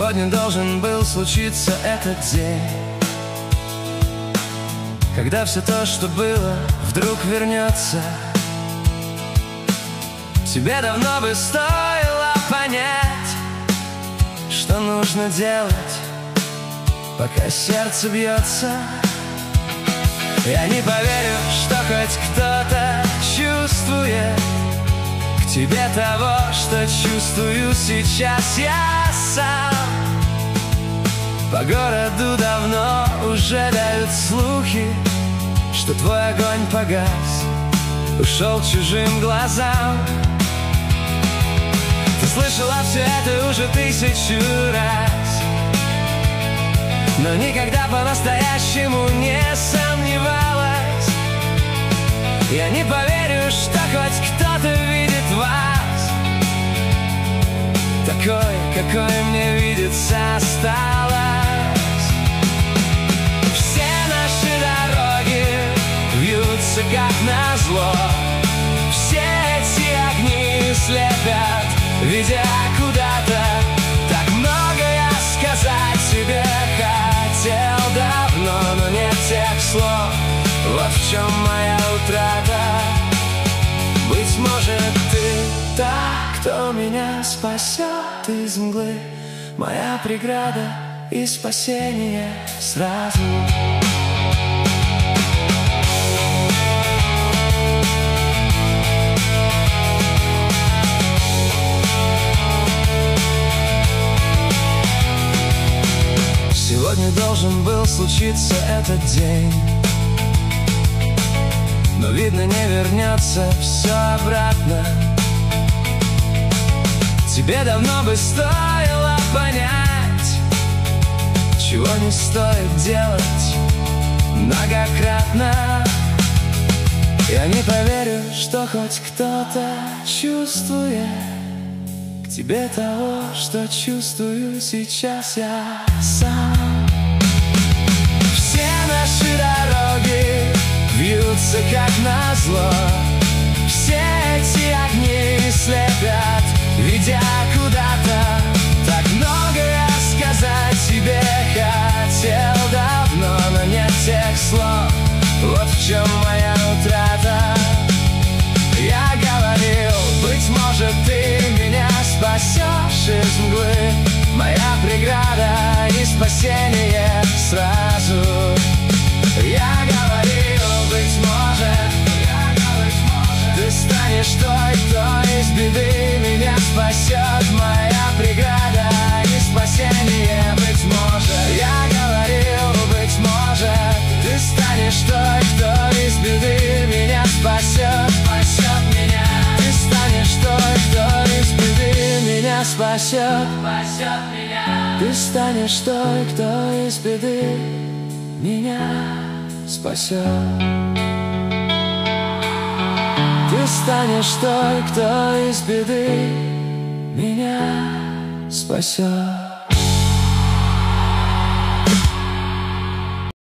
Сегодня должен был случиться этот день, когда все то, что было, вдруг вернется. Тебе давно бы стоило понять, что нужно делать, пока сердце бьется. Я не поверю, что хоть кто-то чувствует к тебе того, что чувствую сейчас я сам. По городу давно уже дают слухи, что твой огонь погас, ушел чужим глазам. Ты слышала все это уже 1000 раз, но никогда по-настоящему не сомневалась. Я не поверю, что хоть кто-то видит вас такой, какой мне видится осталось. Все наши дороги вьются как назло, все эти огни слепят, ведя куда-то. Так много я сказать тебе хотел давно, но нет тех слов. Вот в чем моя утрата. Быть может, ты та, кто меня спасет из мглы, моя преграда и спасение сразу. Сегодня должен был случиться этот день, но, видно, не вернется все обратно. Тебе давно бы стоило понять, чего не стоит делать многократно. Я не поверю, что хоть кто-то чувствует к тебе того, что чувствую сейчас я сам. Все наши дороги вьются как назло, все эти огни слепят, ведя куда-то. Так много я сказать тебе хотел давно, но нет тех слов. Вот в чем моя утрата. Я говорил, быть может, ты меня спасешь из мглы, моя преграда и спасение сразу. Я говорил, быть может, ты станешь той, кто из беды меня спасет, моя преграда и спасение. Быть может, я говорил, быть может, ты станешь той, кто из беды меня спасет, спасет меня. Ты станешь той, кто из беды меня спасет, спасет меня. Ты станешь той, кто из беды меня спасет. Ты станешь той, кто из беды меня спасет.